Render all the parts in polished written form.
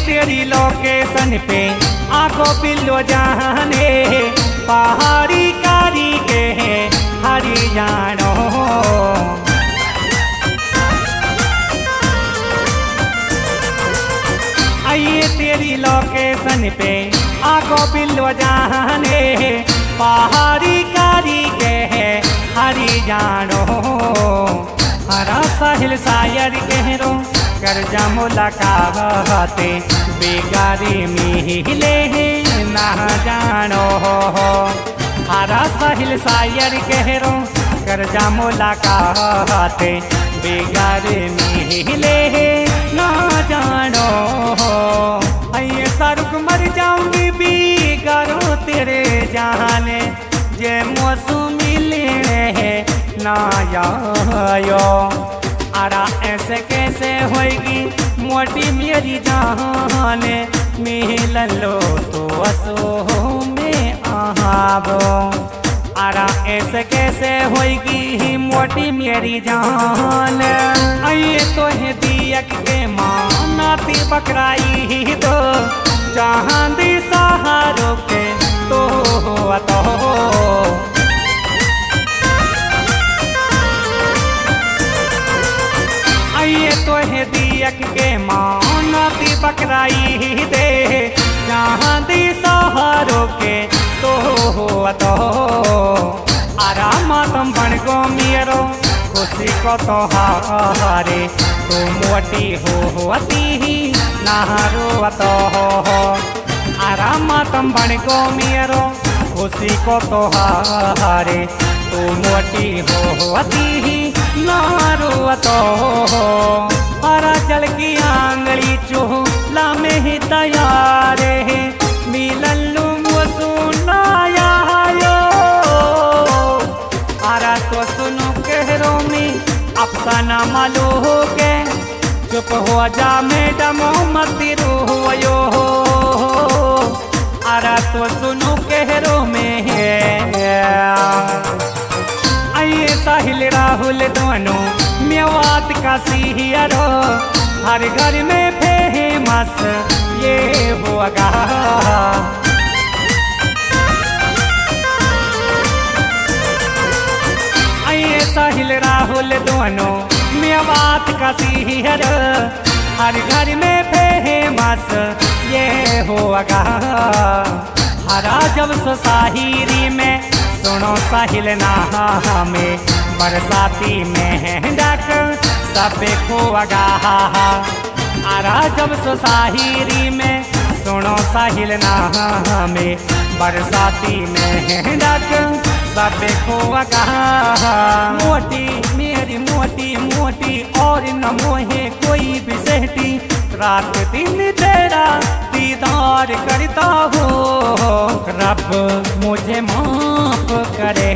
तेरी लोकेशन पे आंखों पिल्लो जाने पहाड़ी कारी के हरियाणो। आइए तेरी लोकेशन पे आंखों पिल्लो जाने पहाड़ी कारी के हरियाणो। हरा साहिल शायर कहरो कर्जा मुलाकाते बेगारी मिले ना जानो। हरा साहिल शायर कहरो कर्जा मुलाकाते बेगारी मिले ना जानो। ये शाहरुख मर जाऊंगी बेगारो तेरे जाने जे मौसम मिले ना आयो। आरा ऐसे कैसे होएगी मोटी मेरी जान मिलन लो तो असो में आबो। आरा ऐसे कैसे होएगी मोटी मेरी जान। आइए तो है दियक के मानाती बकराई दो जहां दी सहारों के तो आइए तो है दियक के मानती बकराई दे जहां दी सहारों के तो आराम तुम बन गो मेरो खुशी को तो हारे तो मोटी होती ही नहारो तो आराम तुम बन गो मेरो खुशी को तो हारे तो मोटी होती ही नारो तो। हरा जल की आंगली चूल्हा में ही तैयार है मिलन लूँ सुनाया यो। आरा तो सुनो कहरो में अफसाना मालू हो के चुप हो जा मैडम मती रोयो। आरा तो सुनो कहरो में है। आइए साहिल राहुल दोनों मेवात का सिहियारो हर घर में फेमस ये होगा। आइए साहिल राहुल दोनों मेवात का सिहियारो हर घर में फेमस ये होगा। हरा जब साहिरी में सुनो साहिल ना में बरसाती में डाक सब खोगा। आरा जब साहिरी में सुनो साहिल ना में बरसाती में डाक सब खोगा। मोटी मेरी मोटी मोटी और न मोहे कोई भी सहती रात दिन तेरा दीदार करता हो। रब मुझे माफ करे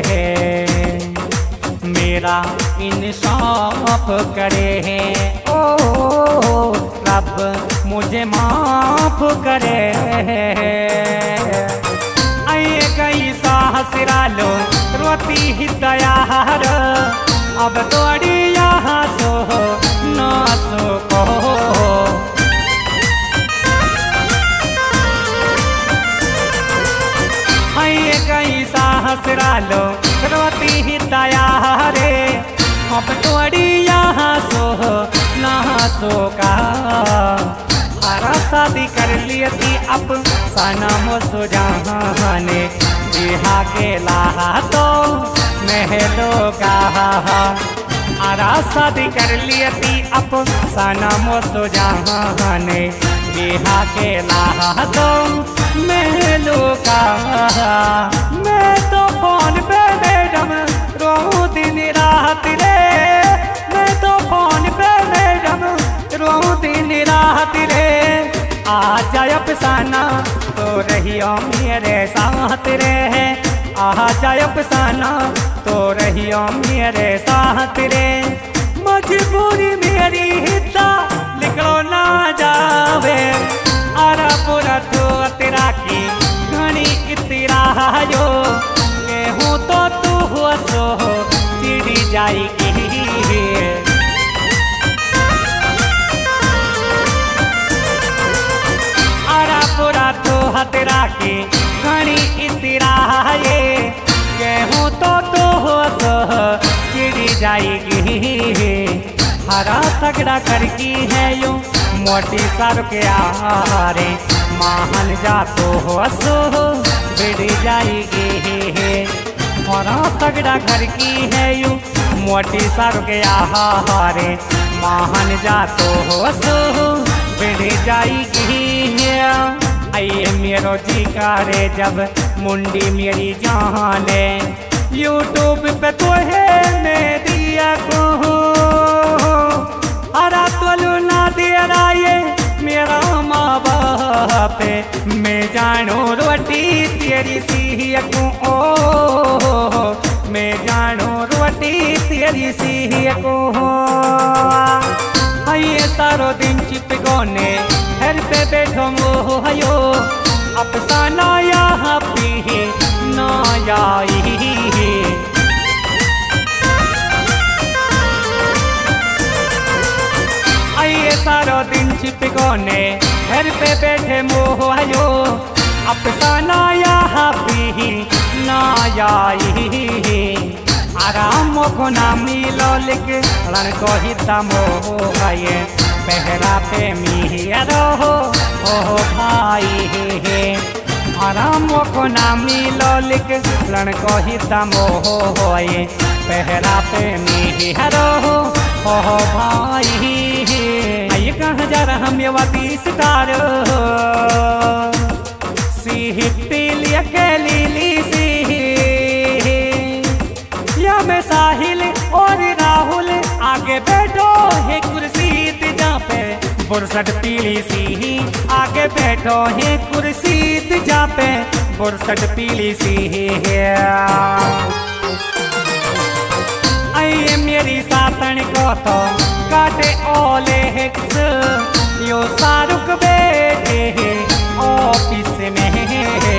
मेरा इंसाफ करे ओ रब मुझे माफ करे। आइए कई साहसरा लो रोती ही तैयार अब तोड़ी यहाँ सो ना सो को। आइए कई साहसरा लो रोती ही तैयार अब तोड़ी यहाँ सो ना सो का। हरा शादी कर लिए थी अब सनम सुजाने बिहा के लाहा तो महलो का। आरा शादी कर लिए थी अब सनम सुजाने बिहा के लाहा तो महलो का। मैं तो फोन पे मैडम रोऊं दिन रात रे। मैं तो फोन पे मैडम रोऊं दिन रात रे। आ जाए अफसाना तो रहियो मेरे साथ रे। आ जाए अफसाना तो रहियो मेरे साथ रे। मजबूरी मेरी हिस्सा निकलो ना जावे। आरा पूरा तो तेरा की घनी इतरा जो हूँ तो तू हो सो चिड़ी जाएगी। जाएगी। हरा तगड़ा करकी है यो मोटी सर के आरे, महल जा तो हसो बिड़ जाएगी। हरा तगड़ा करकी है यो मोटी सर के आहारे, महल जा तो हसो बिड़ जाएगी। आइए मेरो जी करे जब मुंडी मेरी जाने, यूट्यूब पे तो है मैं दिया को हरा तोलू ना दिया ये मेरा माँ बाप, मैं जानू रोटी तेरी सी को, मैं जानू रोटी तेरी सी को। ये सारो दिन चिप गोने घर पे बैठो मोहयो, अफसाना यहाँ पी ना आई। आइए सारो दिन छिप गोने घर पे बैठे मोहयो, अफसाना यहाँ पी ना आई। आराम को ना मिलो लिख रण को ही तमोये, पहरा पे मिहरो हो भाई। आराम को ना मिलो लिख रण को ही तमोये, पहरा पे मिहरो हो भाई। आइए कहाँ जा रहा हम ये वादी सितारो, सिहिपीली अकेली ली सी में साहिल और राहुल, आगे बैठो है कुर्सी जहाँ पे बुरसट पीली सी, आगे बैठो है कुर्सी जहाँ पे बुरसट पीली सी है। आइए मेरी सातन को तो काटे ओले हेक्स, यो शाहरुख बैठे है ऑफिस में है।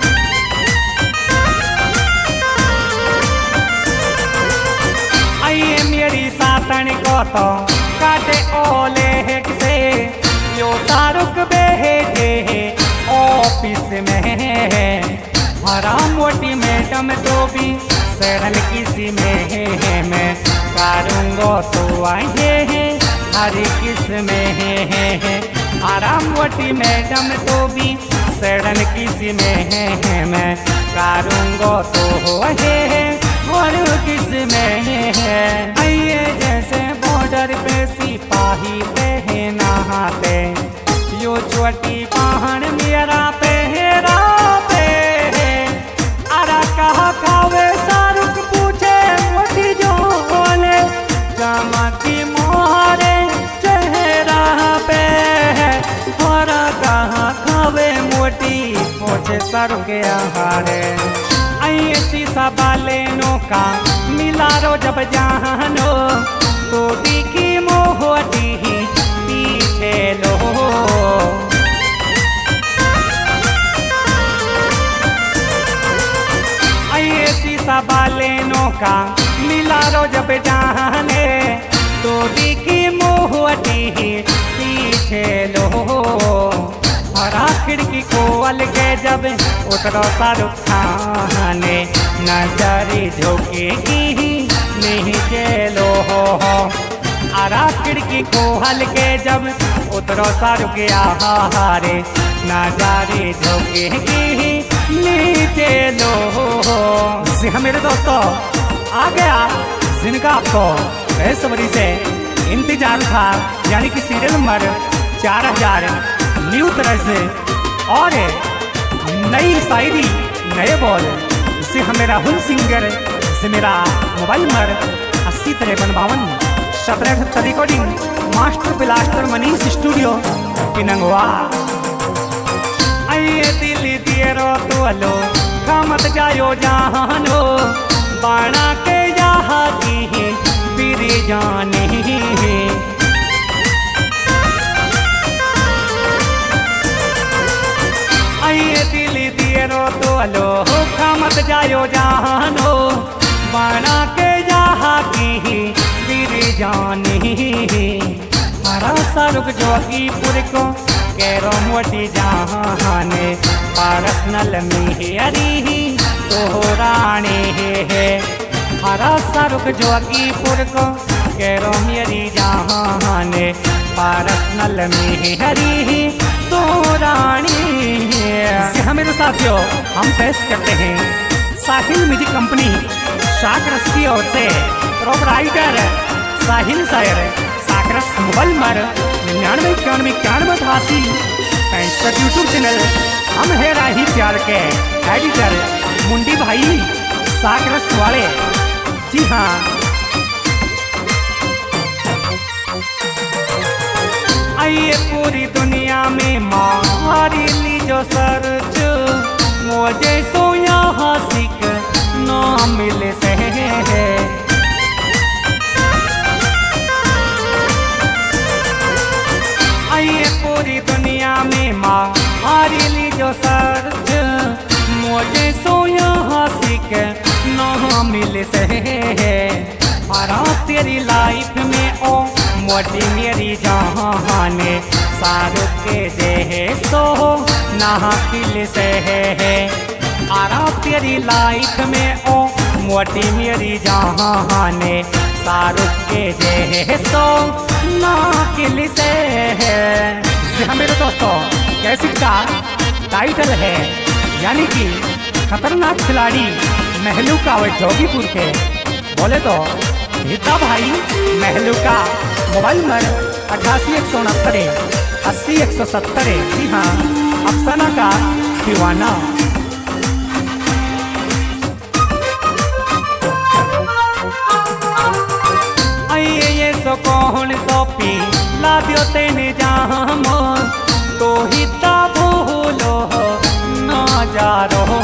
आइए मेरी सातन को तो काटे ओले से, यो शाहरुख बैठे ऑफिस में। हरा मोटी मैडम तो भी सरल किसी में है, मैं करूँगो तो आए हैं हर किस में है। हरा मोटी मैडम तो भी सरल किसी में है, मैं करूँगो तो है और किस में है। आइए जैसे बॉर्डर पे सिपाही पे नहाते, यो छोटी पहाड़ मेरा पहरा पे है। अरा कहा खावे शाहरुख पूछे मोटी जो बोले, चमकी मोहरे चेहरा पे है। और कहा खावे मोटी पूछे शाहरुख के आहारे। आइए शीशा बालेनों का मिला रो जब जानो, तो दिखी मोहती पीछे लो। आइए शीशा बालेनों का मिला रो जब जाने, तो दिखी मोहती पीछे लो। हरा खिड़की को अलगे जब उतरो शाहरुख खान, नजरी झोंकेगी नहीं जेलो हो। हरा खिड़की को हल्के जब उतरो शाहरुख आहारे, नजरी झोंकेगी नीचे लो। जी हाँ मेरे दोस्तों, आ गया जिनका आपको बेसब्री से इंतजार था, यानी कि सीरियल नंबर 4000 न्यू तरह से और नई शायरी नए बोल से हमें राहुल सिंगर से मेरा mobile number 805352 recording master blaster Manish studio पिनंगवा। आइए दिल दिए रो तो लो मत जायो जानो, बाणा के यहाँ की बिरी जाने। आइए दिल दिए रो तो लो मत जायो जानो, बाणा के यहाँ की बिरी जाने। हरा शाहरुख जोगीपुर को केरो मोटी जाने, पर्सनल में हरी तो रानी है। हरा शाहरुख जोगीपुर को करो मेरी जान पर्सनल में हरी तो रानी। हाँ मेरे साथियों, हम पेश करते हैं साहिल म्यूजिक कंपनी साकरस की ओर से प्रोपराइटर साहिल शायर साकरस मोबाइल नंबर 99919188 यूट्यूब चैनल हम है राही प्यार के एडिटर मुंडी भाई साकरस वाले। जी हाँ, आइए पूरी दुनिया में मारी ली जो सर्च मुझे सो यहाँ सीख ना मिले से आइए पूरी दुनिया में मारी ली जो सर्च मुझे सो यहाँ सीख ना मिले से। हरा तेरी लाइफ में ओ मोटी मेरी जान शाहरुख के जे सो ना किल से है। आरा तेरी लाइफ में ओ मोटी मेरी जान शाहरुख के जे सो ना किल से है। मेरे दोस्तों, कैसेट का टाइटल है यानी कि खतरनाक खिलाड़ी महलूका व जोगीपुर के। बोले तो हिता भाई महलूका, मोबाइल नंबर 88 169 80 170। जी हाँ, अफसाना का दीवाना। आइए ये सो कौन सोपी ला दियो तेने जाम तो हिता भूलो ना जा रो।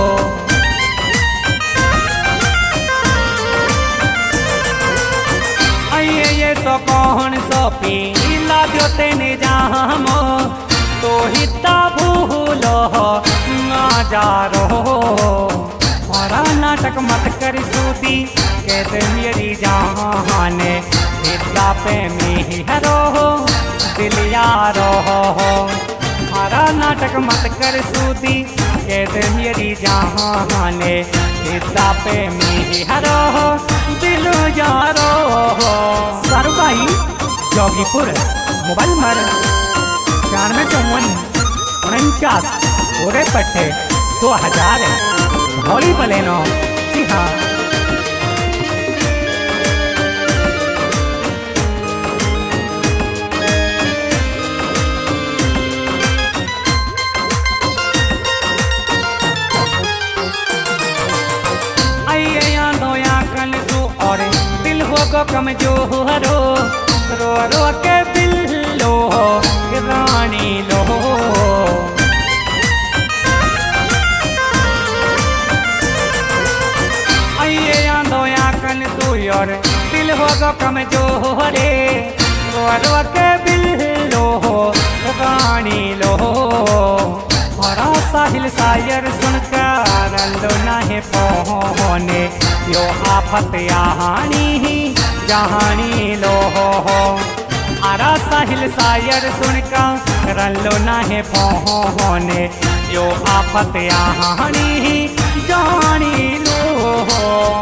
सो कौन सो पीला दियो तेने जाम तो हिता भूलो ना जा रो। हरा नाटक मत कर सूदी कह दे मेरी जान हिता पे मेहरो दिल यारो। हरा नाटक मत कर सूदी कह दे मेरी जान हिता पे मेहरो दिल यारो। सारुबाई जोगीपुर, मोबाइल नंबर 9454 पूरे पट्टे 2000 भोली बलेनो। जी हाँ, आइए यहाँ दो यहाँ कल सो और दिल होगा कमजोरो रो रो के बिल्लो रानी लो। आइए यहाँ दो यहाँ कन सोयर दिल होगा कमजोरे रो रो के बिल्लो रानी लो। हरा साहिल शायर सुनकर लो नाहे पहुने यो आफत यहानी जहानी लो। आरा साहिल शायर सुनकर लो नाहे पहुने यो आफत यहानी जहानी लो।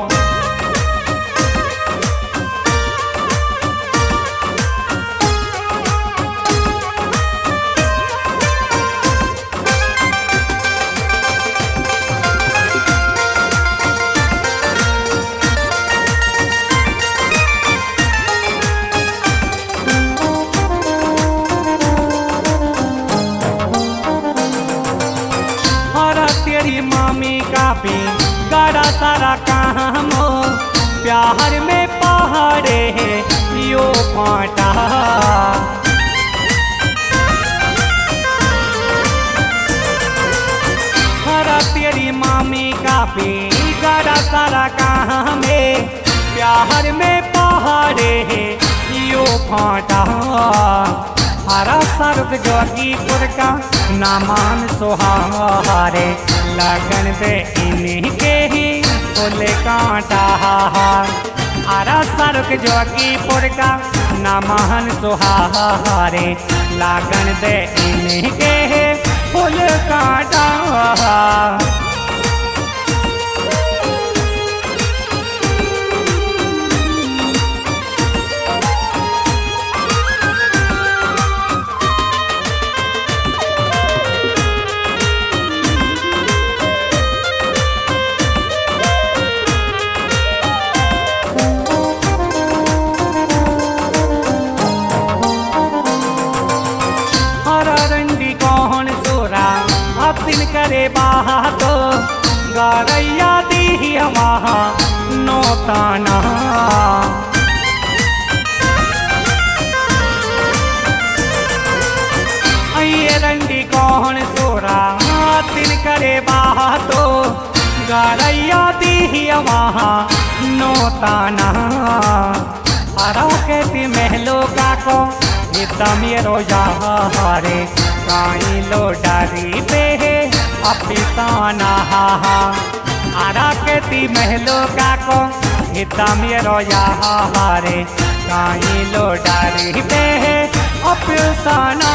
तेरी मामी का भी गाड़ा सारा काम प्यार में पहाड़े यो पाटा। हरा तेरी मामी का भी गाड़ा सारा काम प्यार में पहाड़े यो फाटा। हरा शाहरुख जोगीपुर का नामान सोहारे लगन दे इन्हीं के ही बोले कांटा। हरा शाहरुख जोगीपुर का नामान सोहारे लगन दे इन्हीं के ही फूल कांटा। करे बातो गरैया दी वहाँ नौताना। ये रंडी कौन सोरा दिन करे बातो गरैया दी वहाँ नौताना। हरा कहती महलो का को मेरो यारे काई लो डारी पे अपिसाना। आरा कहती महलो का को मेरो यारे काई लो डारी पे अपिसाना।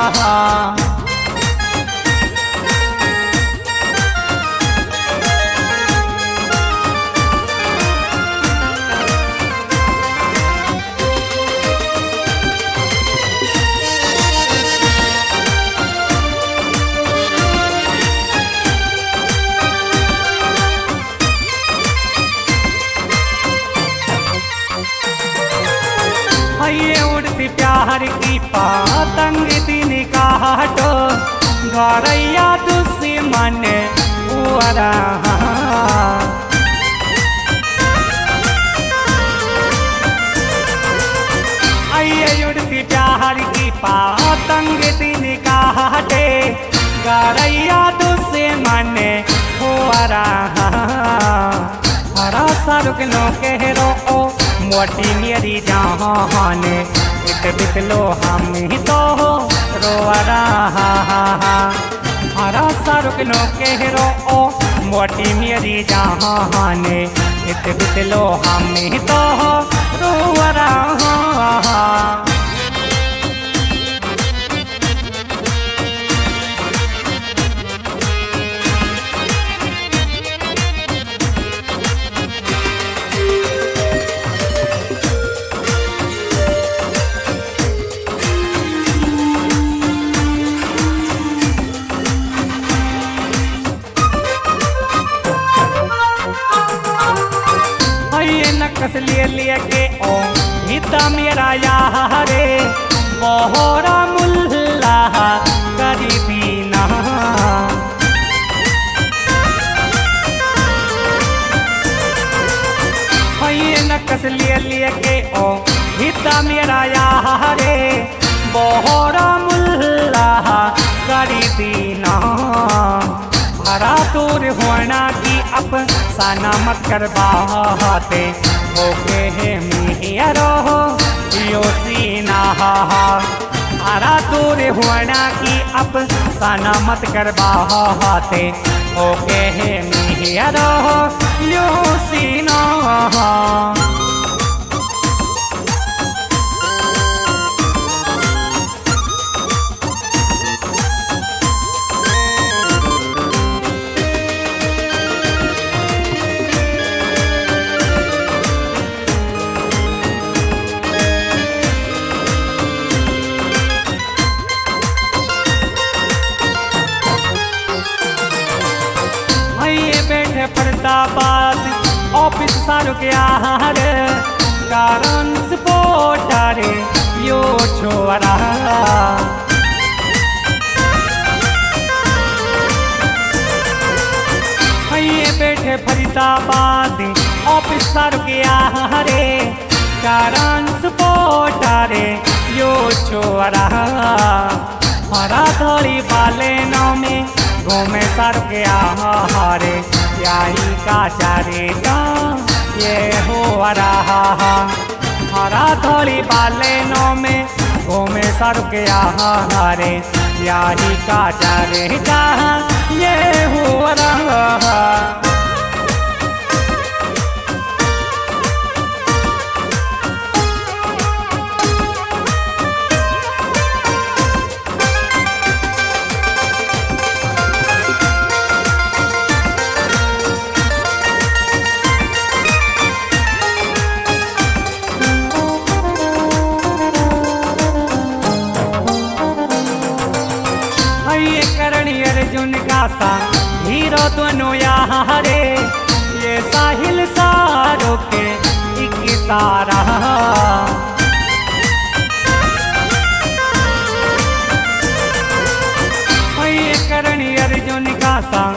ये उड़ती प्यार की पतंग दिन काटो गरैया दुश्मन उरा। ये उड़ती प्यार की पतंग दिन काटे गरैया दुश्मन उरा। हरा सारुक नो कह रो मोटी मेरी जान इत बिकलो हम ही तो रोरा। हरा सारुक नो कह रो मोटी मेरी जान इत बिकलो हम ही तो रोरा। नकस लिए के ओ हिता मेरा यारे बोहरा मुल्ला गरीबीना। ये नकस लिए के ओ हिता मेरा यारे बोहरा मुल्ला गरीबीना। हरा दूर होना की अब साना मत कर बाते ओके है मिहिरो यो सीना। हरा दूर होना की अब साना मत कर बाते ओके है मिहिरो यो सीना। फरीदाबाद ऑफिस सारू के आहार कारण स्पोर्टारे यो छोरा। ये बैठे फरीदाबाद ऑफिस सारू के आहार कारण स्पोर्टारे यो छोरा। हरा धोड़ी वाले नाव में घूमे सारू के आहारे याही का चारेगा ये हो रहा। हरा थोड़ी बाले नो में घूमे सर के आहारे याही का चारेगा ये हो रहा। अर्जुन का सा हीरो दोनों यारे ये साहिल सारों के एक सारा। ये करणी अर्जुन का सा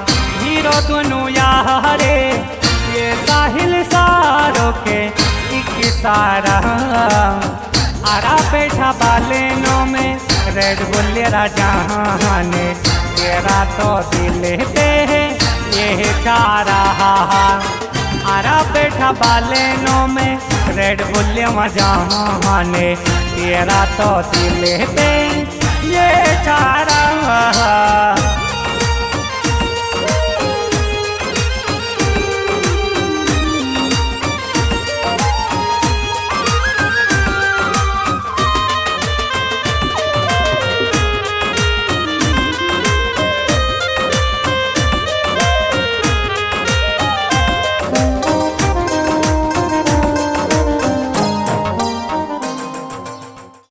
दोनों यारे ये साहिल सारों के एक सारा आरा बैठा बालेनों में रेड बुल राजाने तेरा तो दिल पे है ये चारा आरा बैठा बालेनों में रेड बुल मजाने तेरा तो दिल पे ये चारा